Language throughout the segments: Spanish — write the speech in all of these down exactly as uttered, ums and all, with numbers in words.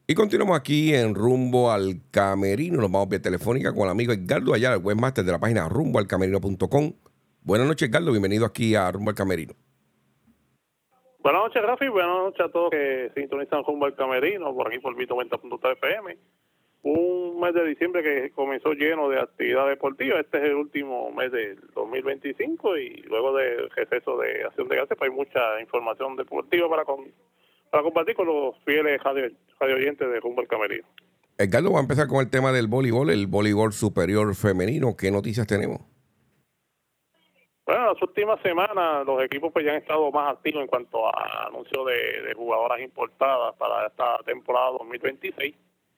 Y continuamos aquí en Rumbo al Camerino. Nos vamos vía telefónica con el amigo Edgardo Ayala, el webmaster de la página rumbo al camerino punto com. Buenas noches, Edgardo. Bienvenido aquí a Rumbo al Camerino. Buenas noches, Rafi. Buenas noches a todos que sintonizan Rumbo al Camerino, por aquí por Vito noventa punto tres F M. Un mes de diciembre que comenzó lleno de actividad deportiva. Este es el último mes del dos mil veinticinco y luego del receso de acción de gases, pues hay mucha información deportiva para con, para compartir con los fieles radio, radio oyentes de Rumbo al Camerino. Edgardo, va a empezar con el tema del voleibol, el voleibol superior femenino. ¿Qué noticias tenemos? Bueno, las últimas semanas los equipos pues ya han estado más activos en cuanto a anuncios de, de jugadoras importadas para esta temporada dos mil veintiséis.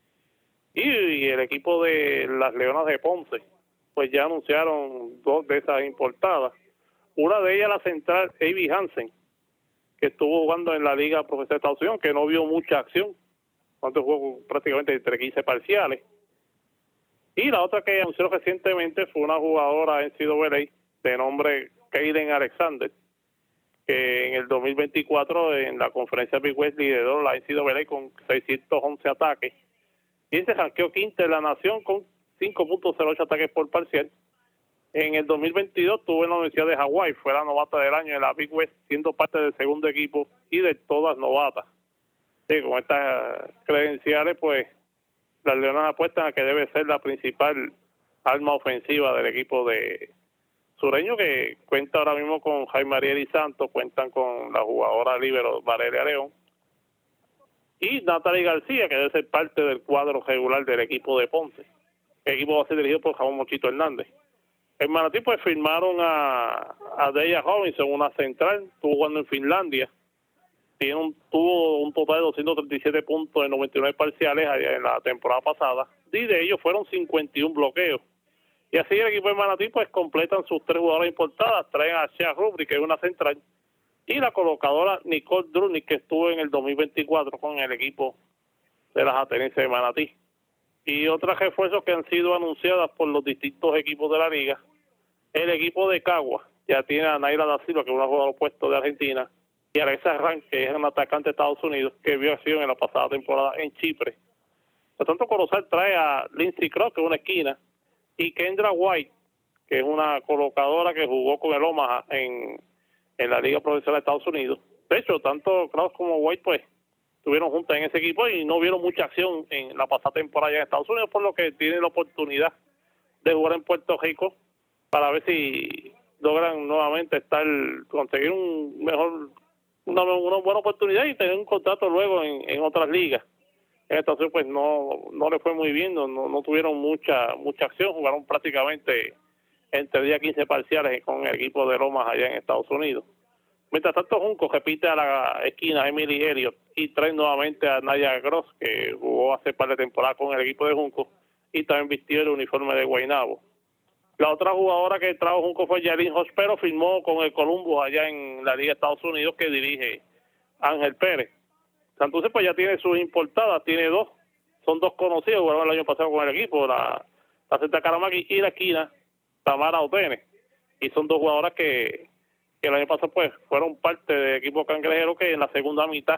Y el equipo de las Leonas de Ponce, pues ya anunciaron dos de esas importadas. Una de ellas, la central Avi Hansen, que estuvo jugando en la Liga Profesional de Estados Unidos, que no vio mucha acción, cuando jugó prácticamente entre quince parciales. Y la otra que anunció recientemente fue una jugadora en N C A A de nombre Kaden Alexander, que en el dos mil veinticuatro en la conferencia Big West lideró la N C A A con seiscientos once ataques. Y se ranqueó quinta en la nación con cinco punto cero ocho ataques por parcial. En el dos mil veintidós estuvo en la Universidad de Hawái, fue la novata del año en la Big West, siendo parte del segundo equipo y de todas novatas. Sí, con estas credenciales, pues las Leonas apuestan a que debe ser la principal arma ofensiva del equipo de sureño, que cuenta ahora mismo con Jaime Ariel Santos, cuentan con la jugadora líbero Valeria León, y Natalie García, que debe ser parte del cuadro regular del equipo de Ponce. El equipo va a ser dirigido por Ramón Mochito Hernández. En Manatí pues firmaron a, a Deya Robinson, una central, estuvo jugando en Finlandia, tiene un, tuvo un total de doscientos treinta y siete puntos en noventa y nueve parciales en la temporada pasada, y de ellos fueron cincuenta y uno bloqueos. Y así el equipo de Manatí pues completan sus tres jugadoras importadas, traen a Shea Rubri, que es una central, y la colocadora Nicole Drunick, que estuvo en el dos mil veinticuatro con el equipo de las Atenienses de Manatí. Y otros refuerzos que han sido anunciadas por los distintos equipos de la liga. El equipo de Cagua ya tiene a Naira da Silva, que es una jugadora opuesto de Argentina, y Alexa Rank, que es un atacante de Estados Unidos, que vio acción en la pasada temporada en Chipre. Por tanto, Corozal trae a Lindsay Cross, que es una esquina, y Kendra White, que es una colocadora que jugó con el Omaha en en la Liga Profesional de Estados Unidos. De hecho, tanto Kraus como White pues estuvieron juntas en ese equipo y no vieron mucha acción en la pasada temporada en Estados Unidos, por lo que tienen la oportunidad de jugar en Puerto Rico para ver si logran nuevamente estar conseguir un mejor una, una buena oportunidad y tener un contrato luego en, en otras ligas. En Estados Unidos pues no no le fue muy bien, no, no tuvieron mucha mucha acción, jugaron prácticamente entre diez a quince parciales con el equipo de Lomas allá en Estados Unidos. Mientras tanto, Junco repite a la esquina Emily Elliott y trae nuevamente a Naya Gross, que jugó hace par de temporadas con el equipo de Junco y también vistió el uniforme de Guaynabo. La otra jugadora que trajo Junco fue Yarin Hospero, firmó con el Columbus allá en la Liga de Estados Unidos, que dirige Ángel Pérez. Entonces, pues ya tiene sus importadas, tiene dos, son dos conocidos, jugaron el año pasado con el equipo, la, la Zeta Caramaki y la esquina Tamara Otene, y son dos jugadoras que, que el año pasado pues fueron parte del equipo cangrejero, que en la segunda mitad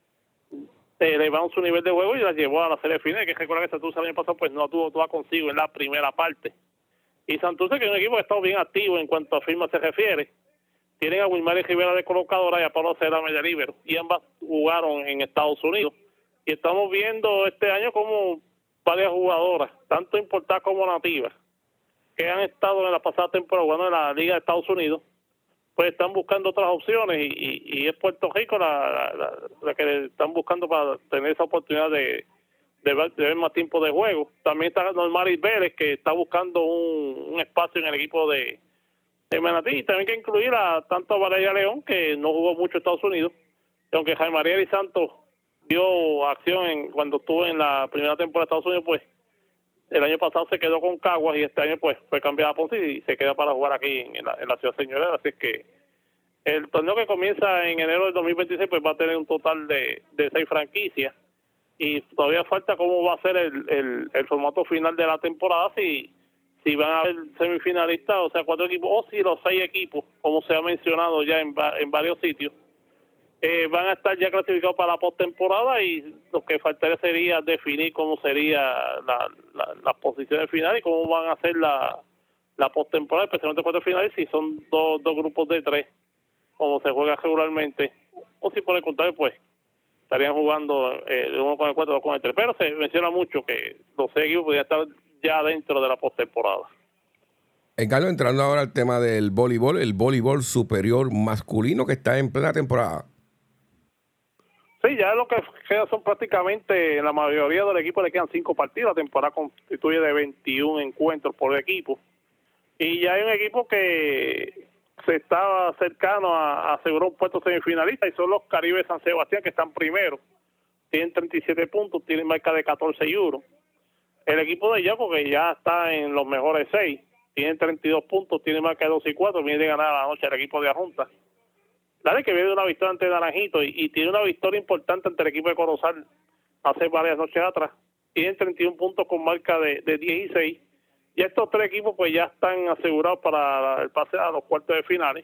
elevaron su nivel de juego y las llevó a la serie final, que recuerda que Santurce el año pasado pues no tuvo toda consigo en la primera parte. Y Santurce, que es un equipo que ha estado bien activo en cuanto a firmas se refiere, tienen a Wilmary Rivera de colocadora y a Pablo Cerame de líbero, y ambas jugaron en Estados Unidos, y estamos viendo este año como varias jugadoras, tanto importadas como nativas, que han estado en la pasada temporada jugando en la Liga de Estados Unidos, pues están buscando otras opciones y, y, y es Puerto Rico la, la, la que están buscando para tener esa oportunidad de, de, ver, de ver más tiempo de juego. También está Normaris Vélez, que está buscando un, un espacio en el equipo de, de Manatí, y también hay que incluir a tanto a Valeria León, que no jugó mucho en Estados Unidos, y aunque Jaime Ariel y Santos dio acción en, cuando estuvo en la primera temporada de Estados Unidos, pues el año pasado se quedó con Caguas y este año pues fue cambiada a Ponce y se queda para jugar aquí en la, en la ciudad señorera. Así que el torneo, que comienza en enero del dos mil veintiséis, pues va a tener un total de, de seis franquicias, y todavía falta cómo va a ser el, el, el formato final de la temporada, si, si van a haber semifinalistas, o sea, cuatro equipos, o si los seis equipos, como se ha mencionado ya en, en varios sitios, eh, van a estar ya clasificados para la postemporada y lo que faltaría sería definir cómo sería la, la, la posición final y cómo van a hacer la, la postemporada, especialmente cuatro finales, si son dos, dos grupos de tres, como se juega regularmente, o si por el contrario, pues estarían jugando eh, uno con el cuatro, dos con el tres. Pero se menciona mucho que los seis equipos podrían estar ya dentro de la postemporada. Eh, Carlos, entrando ahora al tema del voleibol, el voleibol superior masculino que está en plena temporada. Sí, ya lo que queda son prácticamente, en la mayoría del equipo le quedan cinco partidos. La temporada constituye de veintiún encuentros por equipo. Y ya hay un equipo que se estaba cercano a, a asegurar un puesto semifinalista y son los Caribe San Sebastián, que están primero. Tienen treinta y siete puntos, tienen marca de catorce y uno. El equipo de Yaco, que ya está en los mejores seis, tienen treinta y dos puntos, tiene marca de doce y cuatro, viene de ganar a la noche el equipo de Ajunta. Dale, que viene de una victoria ante Naranjito y, y tiene una victoria importante ante el equipo de Corozal hace varias noches atrás. Tienen treinta y uno puntos con marca de, de dieciséis. Y estos tres equipos pues ya están asegurados para el pase a los cuartos de finales.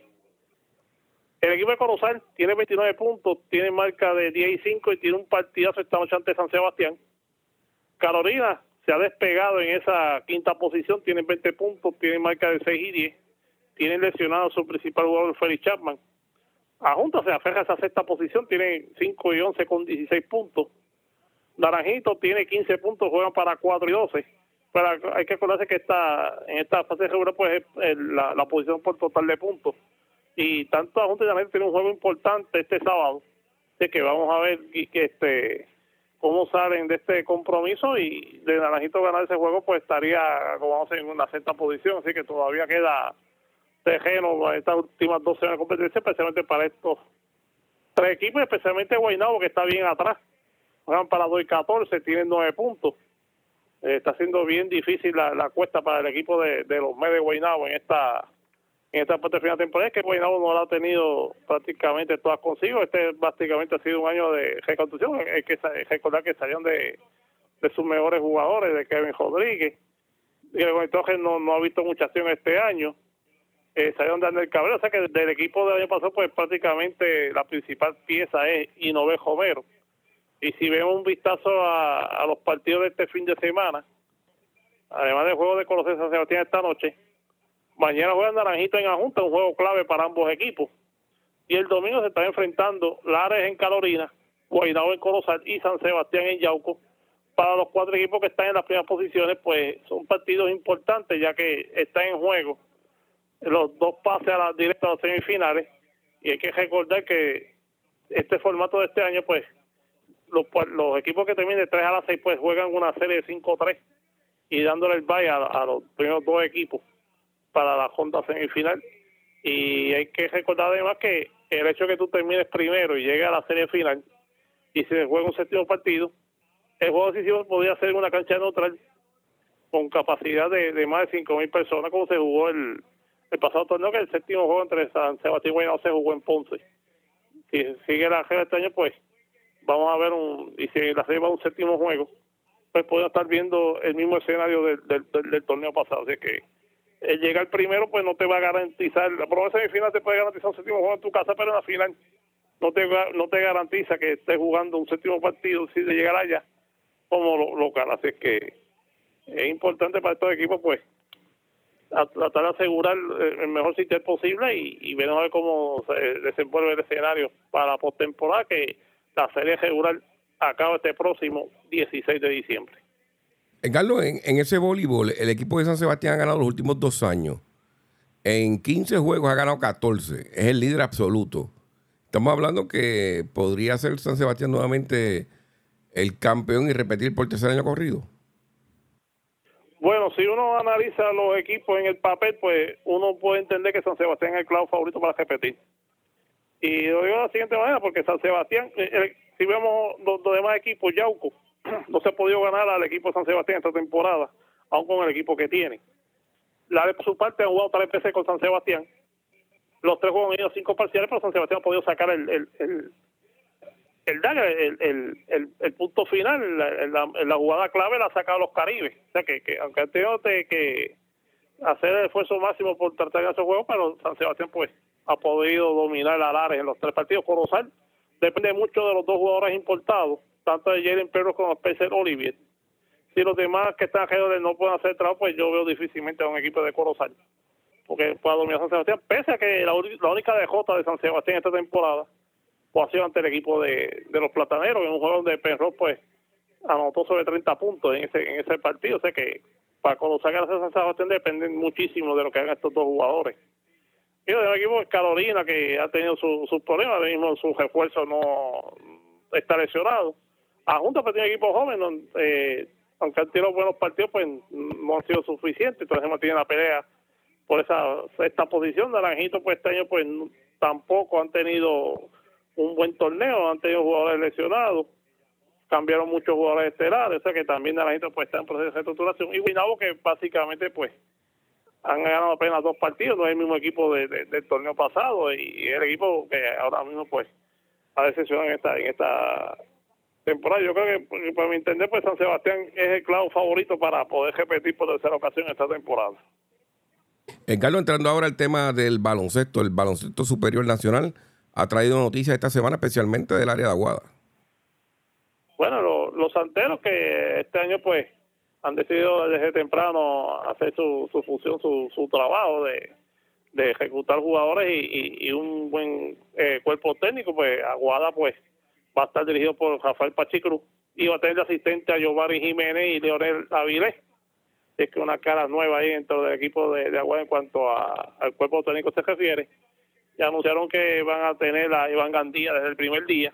El equipo de Corozal tiene veintinueve puntos, tiene marca de diez y cinco y tiene un partidazo esta noche ante San Sebastián. Carolina se ha despegado en esa quinta posición, tiene veinte puntos, tiene marca de seis y diez. Tiene lesionado a su principal jugador, Félix Chapman. Ajunta se aferra a esa sexta posición, tiene cinco y once con dieciséis puntos. Naranjito tiene quince puntos, juegan para cuatro y doce. Pero hay que acordarse que esta, en esta fase regular pues es la, la posición por total de puntos. Y tanto Ajunta y Naranjito tienen un juego importante este sábado. Así que vamos a ver que, que este cómo salen de este compromiso, y de Naranjito ganar ese juego pues estaría, como vamos a decir, en una sexta posición. Así que todavía queda terreno para estas últimas dos semanas de competencia, especialmente para estos tres equipos, especialmente Guaynabo, que está bien atrás. Juegan para dos y catorce, tienen nueve puntos. Eh, está siendo bien difícil la, la cuesta para el equipo de, de los Mets de Guaynabo en esta en esta parte final de temporada, que Guaynabo no la ha tenido prácticamente todas consigo. Este básicamente ha sido un año de reconstrucción. Hay que recordar que salieron de, de sus mejores jugadores, de Kevin Rodríguez, y el entonces no, no ha visto mucha acción este año. Eh, salieron de Andrés Cabrera, o sea que del equipo del año pasado pues prácticamente la principal pieza es Inové Romero. Y si vemos un vistazo a, a los partidos de este fin de semana, además del juego de Corozal San Sebastián esta noche, mañana juega Naranjito en Ajunta, un juego clave para ambos equipos. Y el domingo se están enfrentando Lares en Carolina, Guaynabo en Corozal y San Sebastián en Yauco. Para los cuatro equipos que están en las primeras posiciones, pues son partidos importantes, ya que están en juego los dos pases a las directas a las semifinales. Y hay que recordar que este formato de este año, pues los, los equipos que terminen de tres a las seis pues juegan una serie de cinco a tres y dándole el bye a, a los primeros dos equipos para la ronda semifinal. Y hay que recordar además que el hecho de que tú termines primero y llegues a la serie final y se juega un séptimo partido, el juego decisivo podría ser en una cancha neutral con capacidad de, de más de cinco mil personas, como se jugó el, el pasado torneo, que el séptimo juego entre San Sebastián y Guaynabo se jugó en Ponce. Si sigue la regla este año, pues vamos a ver un, y si la serie va a un séptimo juego, pues podemos estar viendo el mismo escenario del, del, del, del torneo pasado. Así que el llegar primero pues no te va a garantizar, la prueba semifinal te puede garantizar un séptimo juego en tu casa, pero en la final no te no te garantiza que estés jugando un séptimo partido si de llegar allá como lo, local. Así que es importante para estos equipos pues a tratar de asegurar el mejor sitio posible y, y veremos a ver cómo se desenvuelve el escenario para la postemporada, que la serie regular acaba este próximo dieciséis de diciembre. Carlos, en, en ese voleibol, el equipo de San Sebastián ha ganado los últimos dos años. En quince juegos ha ganado catorce. Es el líder absoluto. Estamos hablando que podría ser San Sebastián nuevamente el campeón y repetir por tercer año corrido. Bueno, si uno analiza los equipos en el papel, pues uno puede entender que San Sebastián es el clavo favorito para repetir. Y lo digo de la siguiente manera, porque San Sebastián, eh, si vemos los, los demás equipos, Yauco no se ha podido ganar al equipo de San Sebastián esta temporada, aún con el equipo que tiene. La de su parte ha jugado tres veces con San Sebastián. Los tres juegos han ido cinco parciales, pero San Sebastián ha podido sacar el el el el, el, el, el, el punto final, la, la, la jugada clave la ha sacado los Caribes. O sea que, que aunque han tenido que hacer el esfuerzo máximo por tratar de hacer juegos, pero San Sebastián pues ha podido dominar a Lares en los tres partidos. Corozal depende mucho de los dos jugadores importados, tanto de Jalen Perro como Spencer Olivier. Si los demás que están alrededor no pueden hacer trabajo, pues yo veo difícilmente a un equipo de Corozal, porque pueda dominar San Sebastián, pese a que la, la única derrota de San Sebastián esta temporada pues, ha sido ante el equipo de, de los Plataneros, en un juego donde Penrose pues anotó sobre treinta puntos en ese en ese partido. O sea que para Corozal y San Sebastián dependen muchísimo de lo que hagan estos dos jugadores. Y el equipo de Carolina, que ha tenido sus su problemas, ahora mismo su refuerzo no está lesionado. A Junta pues tiene un equipo joven, donde, eh, aunque han tirado buenos partidos, pues no han sido suficientes. Entonces mantiene la pelea por esa esta posición. Naranjito pues este año pues tampoco han tenido un buen torneo, han tenido jugadores lesionados, cambiaron muchos jugadores estelares, o sea que también Naranjito pues está en proceso de reestructuración. Y Guaynabo, que básicamente pues han ganado apenas dos partidos, no es el mismo equipo de, de, del torneo pasado, y el equipo que ahora mismo pues ha decepcionado en esta en esta temporada. Yo creo que, para mi entender, pues San Sebastián es el clavo favorito para poder repetir por tercera ocasión esta temporada. En Carlos, entrando ahora al tema del baloncesto, el baloncesto superior nacional ha traído noticias esta semana, especialmente del área de Aguada. Bueno, lo, los santeros que este año pues han decidido desde temprano hacer su, su función, su, su trabajo de, de ejecutar jugadores y, y, y un buen eh, cuerpo técnico, pues Aguada pues va a estar dirigido por Rafael Pachicruz y va a tener de asistente a Giovanni Jiménez y Leonel Avilés. Es que una cara nueva ahí dentro del equipo de, de Aguada en cuanto a, al cuerpo técnico se refiere. Ya anunciaron que van a tener a Iván Gandía desde el primer día.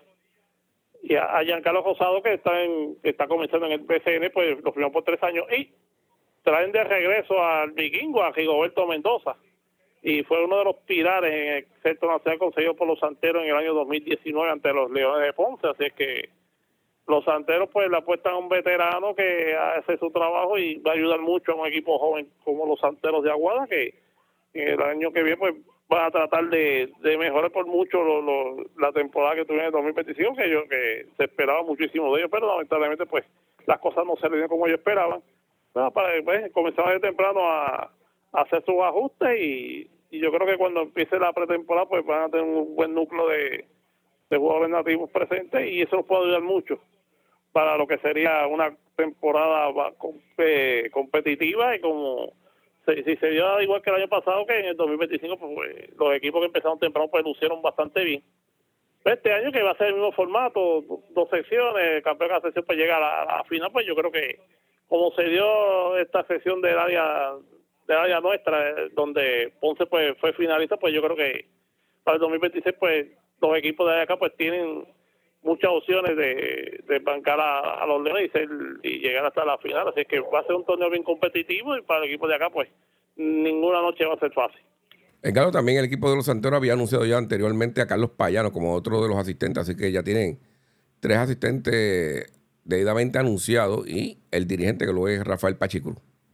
Y a, a Giancarlo Rosado, que está en que está comenzando en el B C N, pues lo firmó por tres años. Y traen de regreso al vikingo, a Rigoberto Mendoza. Y fue uno de los pilares en el centro nacional conseguido por los Santeros en el año dos mil diecinueve ante los Leones de Ponce. Así es que los Santeros pues le apuestan a un veterano que hace su trabajo y va a ayudar mucho a un equipo joven como los Santeros de Aguada, que el año que viene pues van a tratar de, de mejorar por mucho lo, lo, la temporada que tuvieron en el dos mil veinticinco, que yo que se esperaba muchísimo de ellos, pero lamentablemente pues las cosas no se le dieron como ellos esperaban. Bueno, para pues, comenzaron de temprano a, a hacer sus ajustes y, y yo creo que cuando empiece la pretemporada pues van a tener un buen núcleo de, de jugadores nativos presentes y eso nos puede ayudar mucho para lo que sería una temporada eh, competitiva y como si, si se dio igual que el año pasado, que en el dos mil veinticinco pues, los equipos que empezaron temprano pues lucieron bastante bien. Este año que va a ser el mismo formato, dos secciones, el campeón de cada sección pues llega a la, a la final, pues yo creo que como se dio esta sección del área del área nuestra, donde Ponce pues fue finalista, pues yo creo que para el dos mil veintiséis pues los equipos de acá pues tienen muchas opciones de, de bancar a, a los Leones y, ser, y llegar hasta la final, así que va a ser un torneo bien competitivo y para el equipo de acá pues ninguna noche va a ser fácil. En Carlos, también el equipo de los Santeros había anunciado ya anteriormente a Carlos Payano como otro de los asistentes, así que ya tienen tres asistentes debidamente anunciados y el dirigente que lo es Rafael Pachicruz.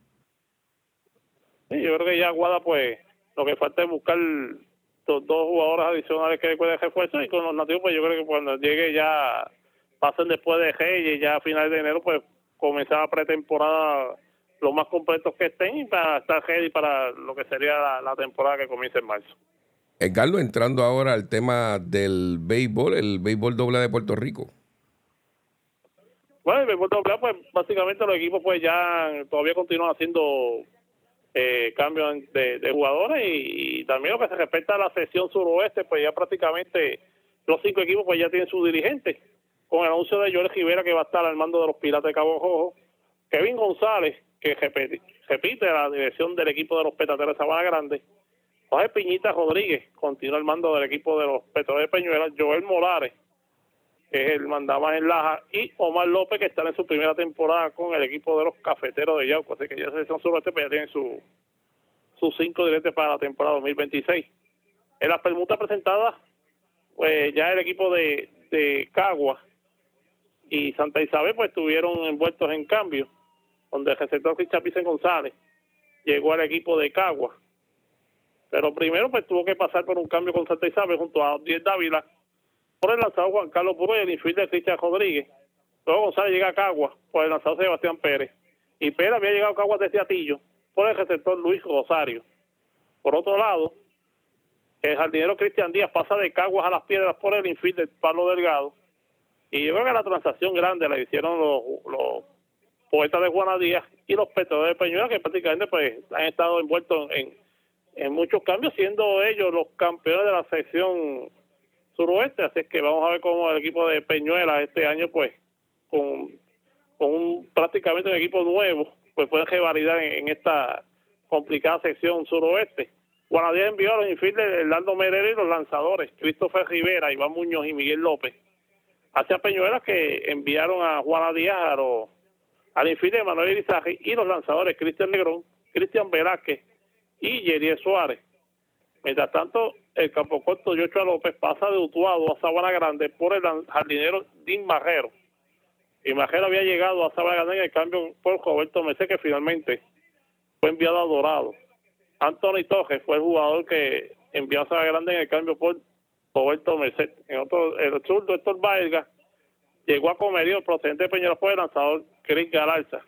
Sí, yo creo que ya Aguada pues lo que falta es buscar dos jugadores adicionales que pueden refuerzo y con los nativos pues yo creo que cuando llegue ya pasen después de Reyes, ya a finales de enero pues comenzar la pretemporada los más completos que estén y para estar ready para lo que sería la, la temporada que comienza en marzo. Carlos, entrando ahora al tema del béisbol, el béisbol doble de Puerto Rico. Bueno, el béisbol doble pues básicamente los equipos pues ya todavía continúan haciendo Eh, cambios de, de jugadores y, y también lo que se respecta a la sección suroeste, pues ya prácticamente los cinco equipos pues ya tienen su dirigente, con el anuncio de Joel Rivera que va a estar al mando de los Piratas de Cabo Rojo, Kevin González que repite, repite la dirección del equipo de los Petateros de Sabana Grande, Jorge Piñita Rodríguez continúa al mando del equipo de los Petróleos de Peñuelas, Joel Morales que es el mandamás en Laja, y Omar López, que está en su primera temporada con el equipo de los Cafeteros de Yauco. Así que ya se son suroeste, pero ya tienen su, sus cinco directos para la temporada dos mil veintiséis. En las permutas presentadas, pues ya el equipo de, de Cagua y Santa Isabel, pues estuvieron envueltos en cambio, donde el receptor Richard Vicen González llegó al equipo de Cagua. Pero primero, pues tuvo que pasar por un cambio con Santa Isabel junto a Diez Dávila, por el lanzador Juan Carlos Burro y el infielder Cristian Rodríguez. Luego González llega a Cagua por el lanzador Sebastián Pérez. Y Pérez había llegado a Cagua desde Atillo por el receptor Luis Rosario. Por otro lado, que el jardinero Cristian Díaz pasa de Caguas a Las Piedras por el infield del Pablo Delgado. Y yo creo que la transacción grande la hicieron los, los Poetas de Juana Díaz y los Petrodólares de Peñuela, que prácticamente pues han estado envueltos en, en muchos cambios, siendo ellos los campeones de la sección suroeste. Así es que vamos a ver cómo el equipo de Peñuela este año, pues, con, con un, prácticamente un equipo nuevo, pues pueden revalidar en, en esta complicada sección suroeste. Juana Díaz envió a los infieles Hernando Merera y los lanzadores Christopher Rivera, Iván Muñoz y Miguel López hacia Peñuelas, que enviaron a Juana Díaz a los, al infield de Manuel Irizarry y los lanzadores Cristian Negrón, Cristian Velázquez y Yeriel Suárez. Mientras tanto, el campo corto Yochoa López pasa de Utuado a Sabana Grande por el jardinero Din Majero. Y Majero había llegado a Sabana Grande en el cambio por Roberto Merced, que finalmente fue enviado a Dorado. Anthony Torres fue el jugador que envió a Sabana Grande en el cambio por Roberto Merced. En otro, el zurdo Héctor Vargas llegó a Comerío procedente de Peñuelas por el lanzador Chris Galarza.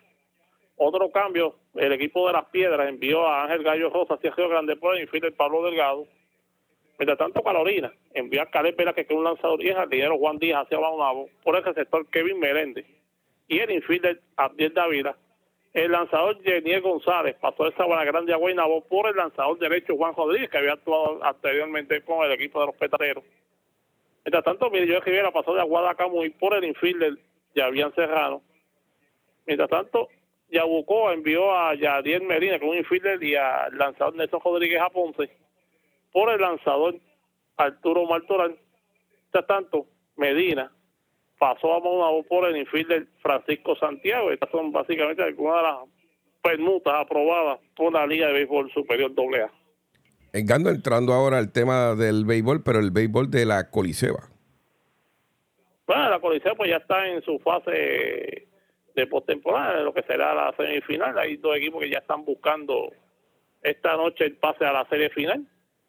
Otro cambio, el equipo de Las Piedras envió a Ángel Gallo Rosa hacia Río Grande por el infield del Pablo Delgado. Mientras tanto, Carolina envió a Caleb Vela, que es un lanzador, y el jardinero Juan Díaz hacia Baunabo por el receptor Kevin Meléndez. Y el infielder Abdiel Dávila, el lanzador Yeniel González pasó de Sabana Grande a Guaynabo por el lanzador derecho Juan Rodríguez, que había actuado anteriormente con el equipo de los Petateros. Mientras tanto, Miguel Rivera pasó de Aguada a Camuy por el infielder Yavián Serrano. Mientras tanto, Yabucoa envió a Yadiel Medina con un infielder y al lanzador Nelson Rodríguez a Ponce por el lanzador Arturo Martorán. Mientras tanto, Medina pasó a Maunabo por el infielder Francisco Santiago. Estas son básicamente algunas de las permutas aprobadas por la Liga de Béisbol Superior doble A. Engando entrando ahora al tema del béisbol, pero el béisbol de la Coliseba. Bueno, la Coliseba pues ya está en su fase de postemporada, lo que será la semifinal. Hay dos equipos que ya están buscando esta noche el pase a la serie final.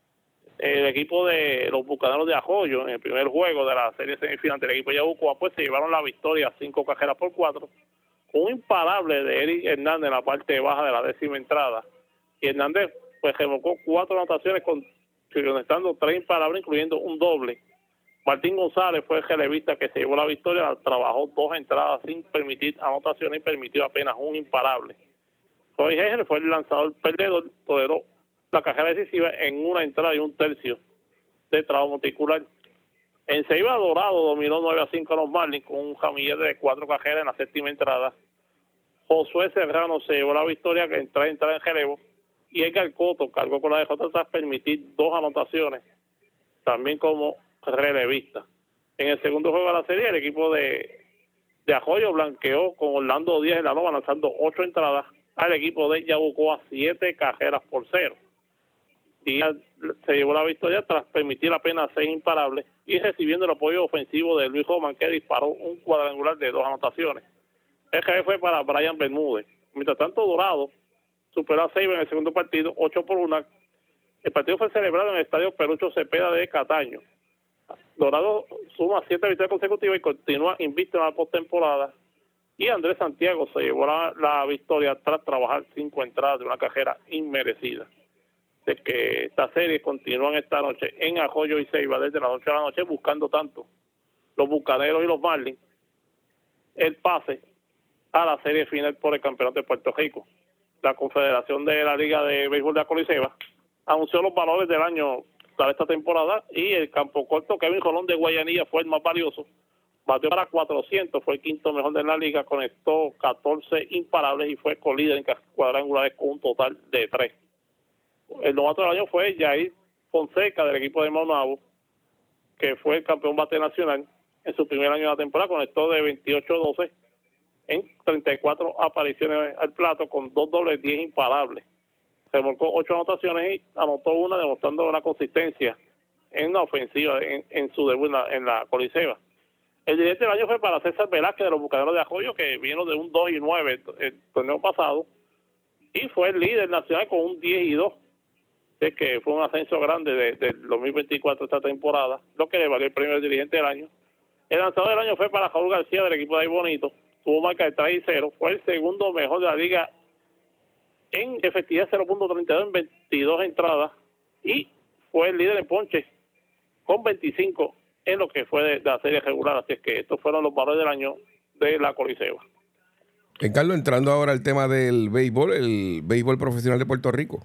El equipo de los Bucaneros de Arroyo, en el primer juego de la serie semifinal del equipo de Yabucoa, pues se llevaron la victoria cinco carreras por cuatro, con un imparable de Eric Hernández en la parte baja de la décima entrada. Y Hernández pues revocó cuatro anotaciones, con conectando tres imparables, incluyendo un doble. Martín González fue el relevista que se llevó la victoria, trabajó dos entradas sin permitir anotaciones y permitió apenas un imparable. Roy Heger fue el lanzador perdedor, toleró la carrera decisiva en una entrada y un tercio de trabajo monticular. En Ceiba, Dorado dominó nueve a cinco a los Marlins con un jamillete de cuatro carreras en la séptima entrada. Josué Serrano se llevó la victoria que entra entrada en relevo, y Edgar Coto cargó con la derrota tras permitir dos anotaciones, también como relevista. En el segundo juego de la serie, el equipo de, de Arroyo blanqueó con Orlando Díaz en la loma, lanzando ocho entradas al equipo de Yabucoa, siete carreras por cero. Díaz se llevó la victoria tras permitir apenas seis imparables y recibiendo el apoyo ofensivo de Luis Roman, que disparó un cuadrangular de dos anotaciones. El jefe fue para Brian Bermúdez. Mientras tanto, Dorado superó a Ceiba en el segundo partido, ocho por uno. El partido fue celebrado en el estadio Perucho Cepeda de Cataño. Dorado suma siete victorias consecutivas y continúa invicto en la postemporada. Y Andrés Santiago se llevó la, la victoria tras trabajar cinco entradas de una carrera inmerecida. De que esta serie continúan esta noche en Arroyo y Ceiba desde las ocho de la noche, buscando tanto los Bucaneros y los Marlins el pase a la serie final por el campeonato de Puerto Rico. La Confederación de la Liga de Béisbol de la Coliseba anunció los valores del año para esta temporada y el campo corto Kevin Rolón de Guayanilla fue el más valioso. Batió para cuatrocientos, fue el quinto mejor de la liga, conectó catorce imparables y fue colíder en cuadrangulares con un total de tres. El novato del año fue Jair Fonseca del equipo de Maunabo, que fue el campeón bate nacional en su primer año de la temporada, conectó de veintiocho a doce en treinta y cuatro apariciones al plato con dos dobles, diez imparables. Remolcó ocho anotaciones y anotó una, demostrando una consistencia en la ofensiva en, en su debut en la, en la Coliseba. El dirigente del año fue para César Velázquez de los Bucaneros de Arroyo, que vino de un dos y nueve el, el torneo pasado y fue el líder nacional con un diez y dos. Es que fue un ascenso grande de, de dos mil veinticuatro esta temporada, lo que le valió el premio del dirigente del año. El lanzador del año fue para Raúl García del equipo de Ahí Bonito, tuvo marca de tres y cero, fue el segundo mejor de la liga en efectividad cero punto treinta y dos en veintidós entradas y fue el líder en ponche con veinticinco en lo que fue de, de la serie regular. Así es que estos fueron los valores del año de la Coliseo. Eh, Carlos, entrando ahora al tema del béisbol, el béisbol profesional de Puerto Rico.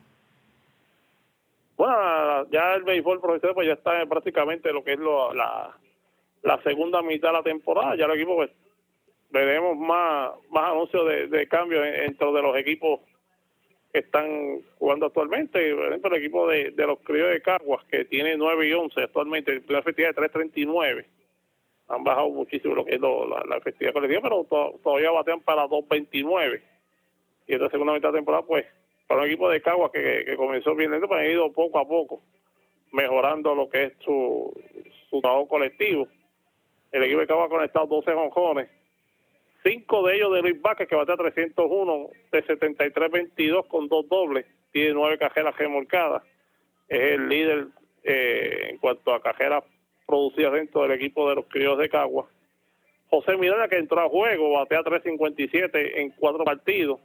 Bueno, ya el béisbol profesional pues ya está en prácticamente lo que es lo, la, la segunda mitad de la temporada. Ya el equipo pues veremos más, más anuncios de, de cambio dentro de los equipos que están jugando actualmente. Por ejemplo, el equipo de, de los Criollos de Caguas, que tiene nueve y once actualmente, una efectividad de tres treinta y nueve. Han bajado muchísimo lo que es lo, la, la efectividad colectiva, pero to, todavía batean para dos veintinueve. Y esta segunda mitad de temporada, pues, para un equipo de Caguas que, que comenzó bien lento, pues han ido poco a poco mejorando lo que es su, su trabajo colectivo. El equipo de Caguas ha conectado doce jonrones, cinco de ellos de Luis Vázquez, que batea trescientos uno de setenta y tres veintidós con dos dobles, tiene nueve cajeras remolcadas, es el líder eh, en cuanto a cajeras producidas dentro del equipo de los Criollos de Caguas. José Miranda, que entró a juego, batea tres cincuenta y siete en cuatro partidos.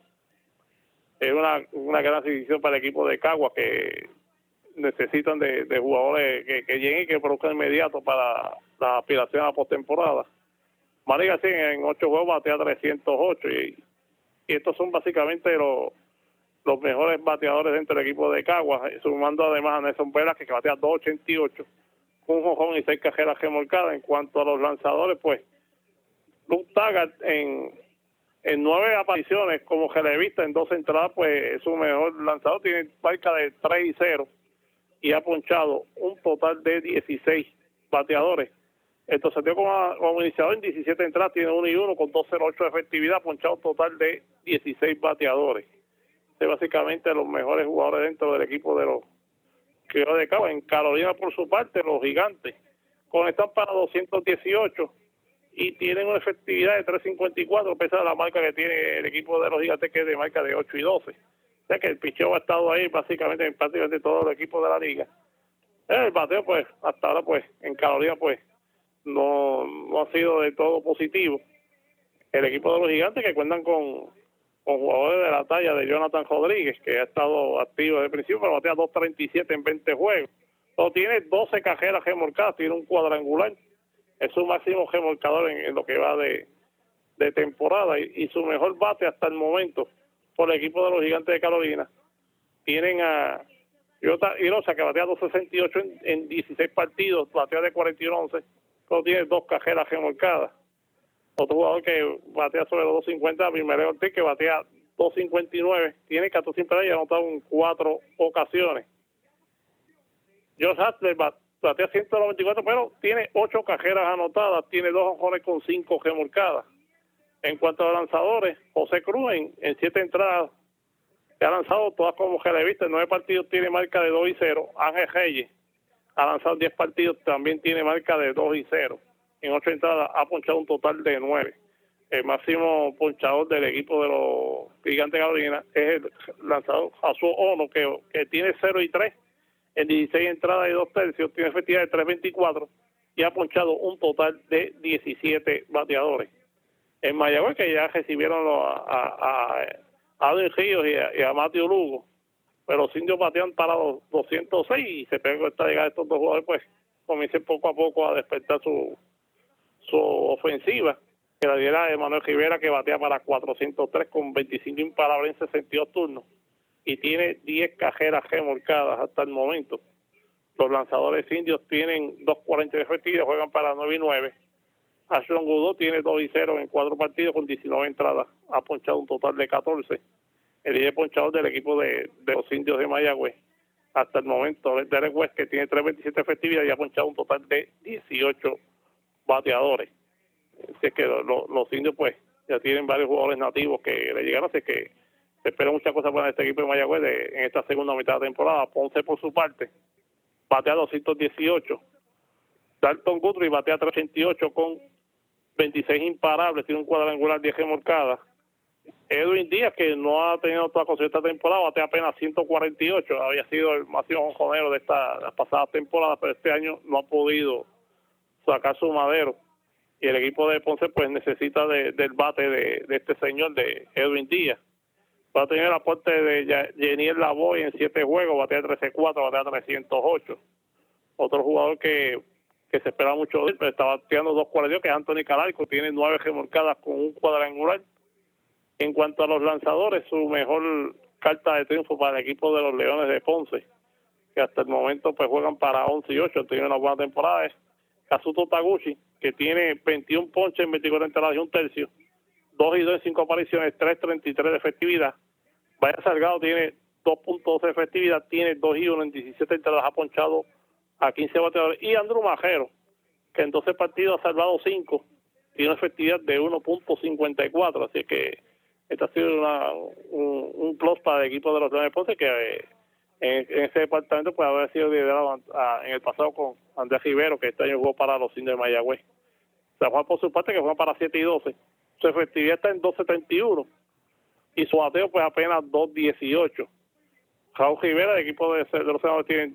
Es una, una gran decisión para el equipo de Caguas, que necesitan de, de jugadores que, que lleguen y que produzcan inmediato para la aspiración a la postemporada. Manny García en ocho juegos batea trescientos ocho y, y estos son básicamente los, los mejores bateadores dentro del equipo de Caguas, sumando además a Nelson Velas, que batea dos ochenta y ocho, un jonrón y seis cajeras remolcadas. En cuanto a los lanzadores, pues Luke Taggart en En nueve apariciones como relevista en dos entradas, pues es su mejor lanzador, tiene marca de tres y cero y ha ponchado un total de dieciséis bateadores. Entonces, como, como iniciador en diecisiete entradas, tiene uno y uno con dos cero ocho de efectividad, ha ponchado un total de dieciséis bateadores. Es básicamente los mejores jugadores dentro del equipo de los Criollos de Caguas. En Carolina, por su parte, los Gigantes conectan para doscientos dieciocho y tienen una efectividad de tres cincuenta y cuatro, pese a la marca que tiene el equipo de los Gigantes, que es de marca de ocho y doce. O sea que el picheo ha estado ahí básicamente en prácticamente todos los equipos de la liga. El bateo, pues, hasta ahora, pues, en Carolina, pues, no, no ha sido de todo positivo. El equipo de los Gigantes, que cuentan con, con jugadores de la talla de Jonathan Rodríguez, que ha estado activo desde el principio, pero batea dos treinta y siete en veinte juegos. Entonces, tiene doce cajeras remolcadas, tiene un cuadrangular. Es su máximo remolcador en, en lo que va de, de temporada y, y su mejor bate hasta el momento por el equipo de los Gigantes de Carolina. Tienen a Jota Irosa, que batea dos sesenta y ocho en, en dieciséis partidos, batea de cuarenta y uno once, pero tiene dos cajeras remolcadas. Otro jugador que batea sobre los dos cincuenta, Bimeleo Ortiz, que batea dos cincuenta y nueve, tiene catorce imparables y ha anotado en cuatro ocasiones. Josh Hassler batea ciento noventa y cuatro, pero tiene ocho cajeras anotadas, tiene dos jonrones con cinco remolcadas. En cuanto a lanzadores, José Cruz en, en siete entradas se ha lanzado todas como relevista, en nueve partidos tiene marca de dos y cero. Ángel Reyes ha lanzado diez partidos, también tiene marca de dos y cero. En ocho entradas ha ponchado un total de nueve. El máximo ponchador del equipo de los Gigantes de Carolina es el lanzador Jasuo Ono, que, que tiene cero y tres. En dieciséis entradas y dos tercios, tiene efectividad de tres veinticuatro y ha ponchado un total de diecisiete bateadores. En Mayagüez, que ya recibieron a, a, a Adel Ríos y a, y a Mateo Lugo, pero los indios batean para los doscientos seis y se pega esta llegada de estos dos jugadores, pues comiencen poco a poco a despertar su, su ofensiva, que la diera de Manuel Rivera, que batea para cuatrocientos tres con veinticinco imparables en sesenta y dos turnos y tiene diez cajeras remolcadas hasta el momento. Los lanzadores indios tienen dos cuarenta de efectividad, juegan para nueve y nueve. Ashton Gudó tiene dos y cero en cuatro partidos con diecinueve entradas, ha ponchado un total de catorce. El líder ponchador del equipo de, de los indios de Mayagüez hasta el momento es Derek West, que tiene tres veintisiete efectividad y ha ponchado un total de dieciocho bateadores. Así es que lo, lo, los indios pues ya tienen varios jugadores nativos que le llegaron, así que se espera muchas cosas para este equipo de Mayagüez de, en esta segunda mitad de temporada. Ponce, por su parte, batea doscientos dieciocho. Dalton Guthrie batea trescientos ochenta y ocho con veintiséis imparables, tiene un cuadrangular, diez remolcadas. Edwin Díaz, que no ha tenido toda cosa esta temporada, batea apenas ciento cuarenta y ocho, había sido el máximo jonjonero de esta, las pasadas temporadas, pero este año no ha podido sacar su madero. Y el equipo de Ponce pues necesita de, del bate de, de este señor, de Edwin Díaz. Va a tener el aporte de Yeniel Lavoy en siete juegos, batea trece cuatro, batea trescientos ocho. Otro jugador que, que se espera mucho de él, pero está bateando dos cuarenta y dos, que es Anthony Calarco, tiene nueve remolcadas con un cuadrangular. En cuanto a los lanzadores, su mejor carta de triunfo para el equipo de los Leones de Ponce, que hasta el momento pues juegan para once y ocho, tiene una buena temporada, es Kazuto Taguchi, que tiene veintiún ponches en veinticuatro entradas y un tercio, dos y dos en cinco apariciones, tres treinta y tres de efectividad. Vaya Salgado tiene dos punto doce de efectividad, tiene dos y uno en diecisiete entradas, ha ponchado a quince bateadores. Y Andrew Majero, que en doce partidos ha salvado cinco, tiene una efectividad de uno punto cincuenta y cuatro, así que este ha sido una, un, un plus para el equipo de los Leones de Ponce, que eh, en, en ese departamento puede haber sido liderado a, en el pasado con Andrés Rivero, que este año jugó para los Indios de Mayagüez. San Juan, por su parte, que juega para siete y doce. Su efectividad está en dos setenta y uno y su bateo pues apenas dos dieciocho. Raúl Rivera, el equipo de, de los Senadores, tiene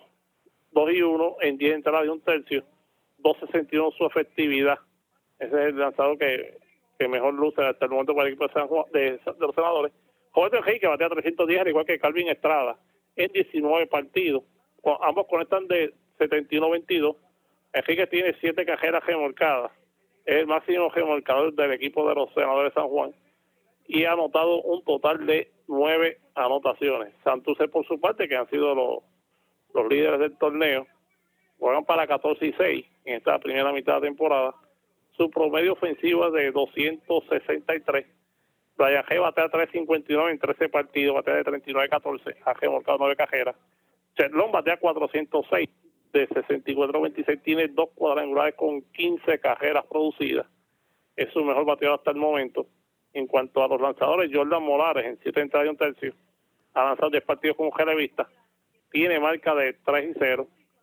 dos y uno en diez entradas y un tercio, dos sesenta y uno su efectividad. Ese es el lanzador que, que mejor luce hasta el momento para el equipo de, San Juan, de, de los Senadores. Jorge Rey, que batea trescientos diez, al igual que Calvin Estrada, en diecinueve partidos. Ambos conectan de setenta y uno a veintidós. Enrique tiene siete carreras remolcadas. Es el máximo remolcador del equipo de los Senadores de San Juan y ha anotado un total de nueve anotaciones. Santurce, por su parte, que han sido los, los líderes del torneo, juegan para catorce y seis en esta primera mitad de temporada. Su promedio ofensivo es de doscientos sesenta y tres. Brian G batea trescientos cincuenta y nueve en trece partidos, batea de treinta y nueve a catorce, ha remolcado nueve carreras. Cherlón batea cuatrocientos seis, de sesenta y cuatro a veintiséis, tiene dos cuadrangulares con quince carreras producidas. Es su mejor bateador hasta el momento. En cuanto a los lanzadores, Jordan Molares, en siete entradas y un tercio, ha lanzado diez partidos como relevista, tiene marca de tres y cero.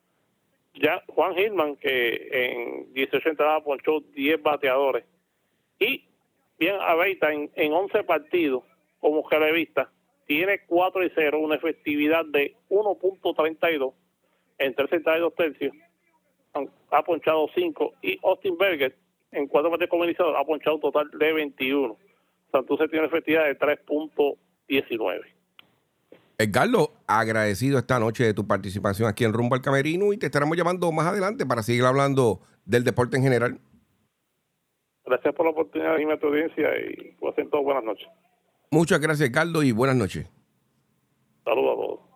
Ya Juan Hillman, que en dieciocho entradas ponchó diez bateadores. Y bien Aveita, en, en once partidos como relevista, tiene cuatro y cero, una efectividad de uno punto treinta y dos en tres entradas y dos tercios. Ha ponchado cinco. Y Austin Berger, en cuatro partidos como iniciador, ha ponchado un total de veintiuno. Santurce tiene una efectividad de tres punto diecinueve. Edgardo, agradecido esta noche de tu participación aquí en Rumbo al Camerino y te estaremos llamando más adelante para seguir hablando del deporte en general. Gracias por la oportunidad y mi audiencia y pues en todo buenas noches. Muchas gracias, Edgardo, y buenas noches. Saludos a todos.